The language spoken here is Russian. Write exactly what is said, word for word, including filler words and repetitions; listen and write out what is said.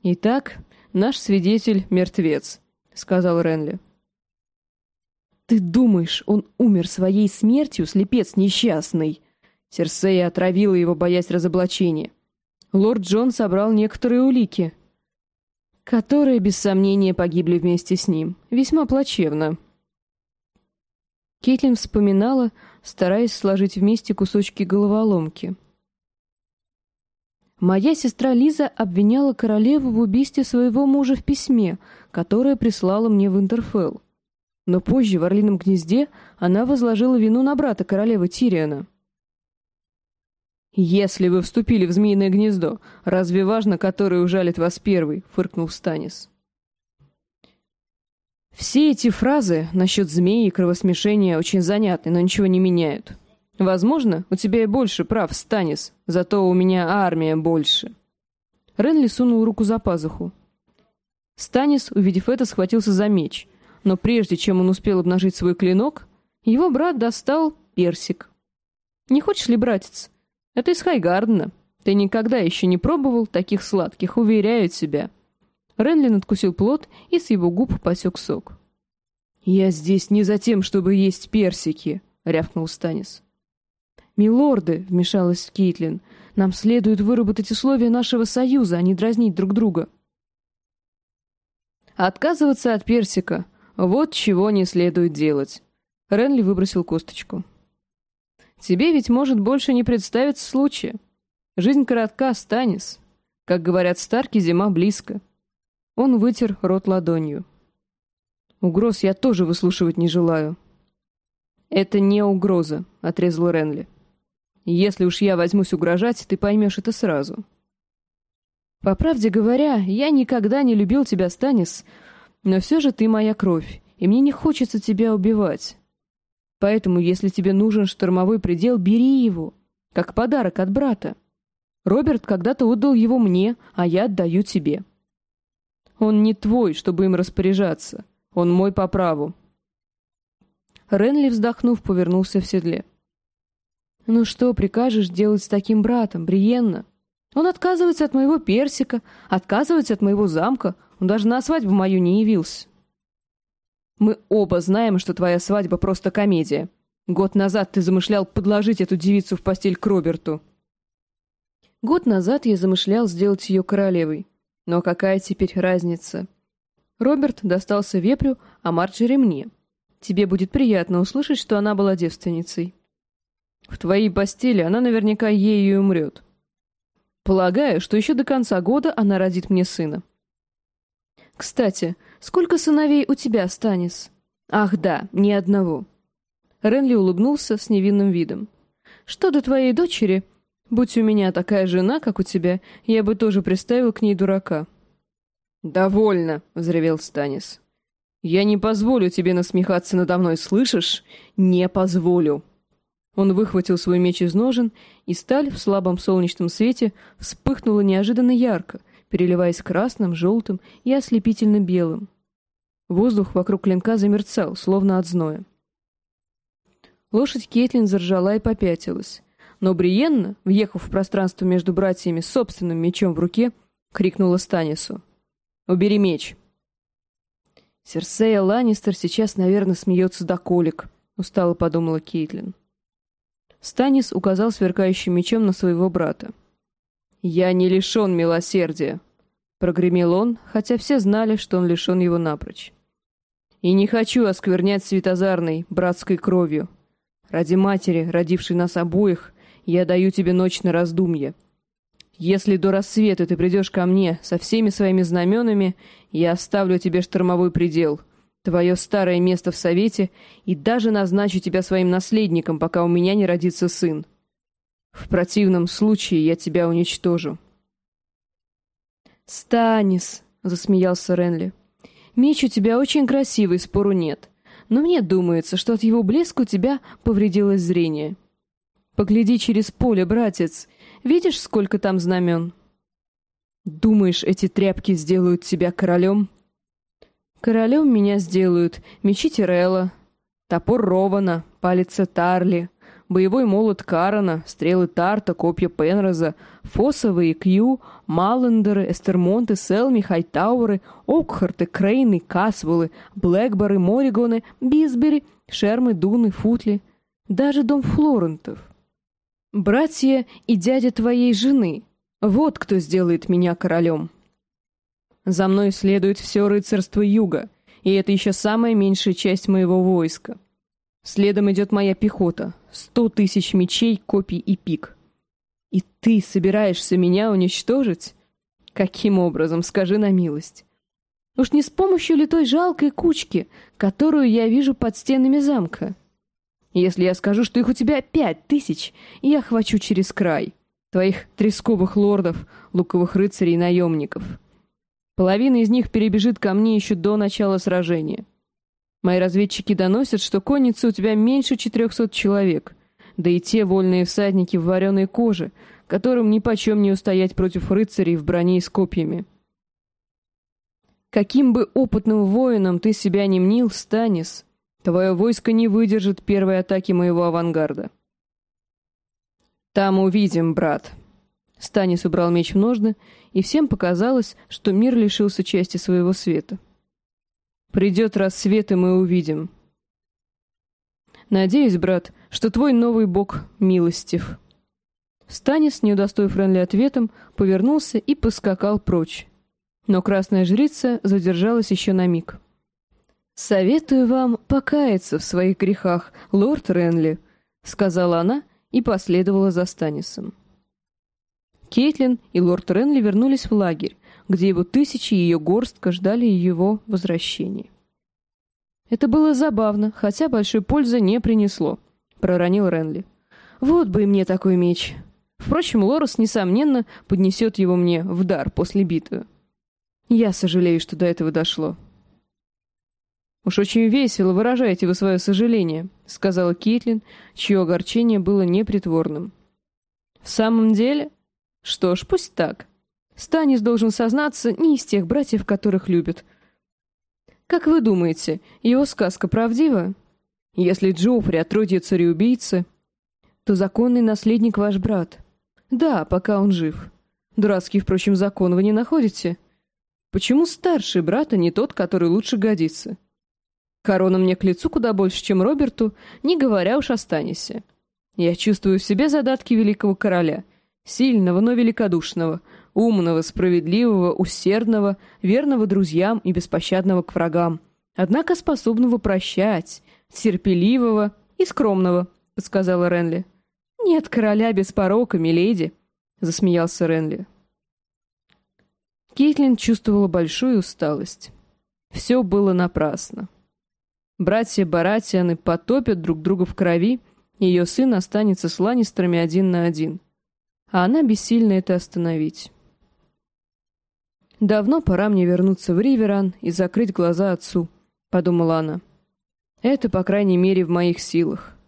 «Итак, наш свидетель — мертвец», — сказал Ренли. «Ты думаешь, он умер своей смертью, слепец несчастный?» Серсея отравила его, боясь разоблачения. Лорд Джон собрал некоторые улики, которые, без сомнения, погибли вместе с ним. Весьма плачевно. Кейтлин вспоминала, стараясь сложить вместе кусочки головоломки. Моя сестра Лиза обвиняла королеву в убийстве своего мужа в письме, которое прислала мне в Винтерфелл. Но позже в Орлином гнезде она возложила вину на брата королевы Тириона. «Если вы вступили в змеиное гнездо, разве важно, который ужалит вас первый?» — фыркнул Станис. «Все эти фразы насчет змеи и кровосмешения очень занятны, но ничего не меняют. Возможно, у тебя и больше прав, Станис, зато у меня армия больше». Ренли сунул руку за пазуху. Станис, увидев это, схватился за меч, но прежде чем он успел обнажить свой клинок, его брат достал персик. «Не хочешь ли, братец? Это из Хайгардена. Ты никогда еще не пробовал таких сладких, уверяю тебя». Ренли надкусил плод, и с его губ потек сок. «Я здесь не за тем, чтобы есть персики», — рявкнул Станис. «Милорды», — вмешалась Кейтлин, — «нам следует выработать условия нашего союза, а не дразнить друг друга». «Отказываться от персика — вот чего не следует делать». Ренли выбросил косточку. «Тебе ведь может больше не представиться случая. Жизнь коротка, Станис. Как говорят старки, зима близко». Он вытер рот ладонью. «Угроз я тоже выслушивать не желаю». «Это не угроза», — отрезал Ренли. «Если уж я возьмусь угрожать, ты поймешь это сразу». «По правде говоря, я никогда не любил тебя, Станис, но все же ты моя кровь, и мне не хочется тебя убивать. Поэтому, если тебе нужен штормовой предел, бери его, как подарок от брата. Роберт когда-то отдал его мне, а я отдаю тебе. Он не твой, чтобы им распоряжаться. Он мой по праву». Ренли, вздохнув, повернулся в седле. «Ну что прикажешь делать с таким братом, Бриенна? Он отказывается от моего персика, отказывается от моего замка, он даже на свадьбу мою не явился». «Мы оба знаем, что твоя свадьба просто комедия. Год назад ты замышлял подложить эту девицу в постель к Роберту». «Год назад я замышлял сделать ее королевой. Но какая теперь разница? Роберт достался вепрю, а Марджери мне. Тебе будет приятно услышать, что она была девственницей. В твоей постели она наверняка ею и умрет. Полагаю, что еще до конца года она родит мне сына». «Кстати, сколько сыновей у тебя, Станис?» «Ах да, ни одного». Ренли улыбнулся с невинным видом. «Что до твоей дочери? Будь у меня такая жена, как у тебя, я бы тоже приставил к ней дурака». «Довольно», — взревел Станис. «Я не позволю тебе насмехаться надо мной, слышишь? Не позволю». Он выхватил свой меч из ножен, и сталь в слабом солнечном свете вспыхнула неожиданно ярко, переливаясь красным, желтым и ослепительно белым. Воздух вокруг клинка замерцал, словно от зноя. Лошадь Кейтлин заржала и попятилась. Но Бриенна, въехав в пространство между братьями с собственным мечом в руке, крикнула Станису: «Убери меч!» «Серсея Ланнистер сейчас, наверное, смеется до колик», — устало подумала Кейтлин. Станис указал сверкающим мечом на своего брата. «Я не лишен милосердия», — прогремел он, хотя все знали, что он лишен его напрочь. «И не хочу осквернять светозарной братской кровью. Ради матери, родившей нас обоих, я даю тебе ночь на раздумье. Если до рассвета ты придешь ко мне со всеми своими знаменами, я оставлю тебе штормовой предел, твое старое место в совете, и даже назначу тебя своим наследником, пока у меня не родится сын. В противном случае я тебя уничтожу». «Станис», — засмеялся Ренли, — «меч у тебя очень красивый, спору нет, но мне думается, что от его блеска у тебя повредилось зрение. Погляди через поле, братец, видишь, сколько там знамен? Думаешь, эти тряпки сделают тебя королем?» «Королем меня сделают мечи Тирелла, топор Рована, палец Тарли, боевой молот Карана, стрелы Тарта, копья Пенроза, фосовые Кью, Маллендеры, Эстермонты, Селми, Хайтауэры, Окхарты, Крейны, Касвеллы, Блэкборы, Моригоны, Бисбери, Шермы, Дуны, Футли, даже дом Флорентов. Братья и дядя твоей жены, вот кто сделает меня королем. За мной следует все рыцарство Юга, и это еще самая меньшая часть моего войска. Следом идет моя пехота, сто тысяч мечей, копий и пик. И ты собираешься меня уничтожить? Каким образом, скажи на милость? Уж не с помощью ли той жалкой кучки, которую я вижу под стенами замка? Если я скажу, что их у тебя пять тысяч, я охвачу через край твоих тресковых лордов, луковых рыцарей и наемников. Половина из них перебежит ко мне еще до начала сражения. Мои разведчики доносят, что конница у тебя меньше четырехсот человек, да и те вольные всадники в вареной коже, которым нипочем не устоять против рыцарей в броне и с копьями. Каким бы опытным воином ты себя ни мнил, Станис, твое войско не выдержит первой атаки моего авангарда. Там увидим, брат. Станис убрал меч в ножны, и всем показалось, что мир лишился части своего света. Придет рассвет, и мы увидим. Надеюсь, брат, что твой новый бог милостив. Станис, не удостоив Ренли ответом, повернулся и поскакал прочь. Но красная жрица задержалась еще на миг. «Советую вам покаяться в своих грехах, лорд Ренли», — сказала она и последовала за Станисом. Кейтлин и лорд Ренли вернулись в лагерь, где его тысячи и ее горстка ждали его возвращения. «Это было забавно, хотя большой пользы не принесло», — проронил Ренли. «Вот бы и мне такой меч. Впрочем, Лорес, несомненно, поднесет его мне в дар после битвы. Я сожалею, что до этого дошло». «Уж очень весело выражаете вы свое сожаление», — сказала Кейтлин, чье огорчение было непритворным. «В самом деле? Что ж, пусть так. Станис должен сознаться не из тех братьев, которых любит. Как вы думаете, его сказка правдива? Если Джоффри отродье цареубийцы, то законный наследник ваш брат. Да, пока он жив. Дурацкий, впрочем, закон вы не находите? Почему старший брат, а не тот, который лучше годится? Корона мне к лицу куда больше, чем Роберту, не говоря уж о Станисе. Я чувствую в себе задатки великого короля, сильного, но великодушного, умного, справедливого, усердного, верного друзьям и беспощадного к врагам, однако способного прощать, терпеливого и скромного», — подсказала Ренли. «Нет короля без порока, миледи», — засмеялся Ренли. Кейтлин чувствовала большую усталость. Все было напрасно. Братья Баратианы потопят друг друга в крови, и ее сын останется с Ланнистерами один на один. А она бессильна это остановить. «Давно пора мне вернуться в Риверан и закрыть глаза отцу», — подумала она. «Это, по крайней мере, в моих силах».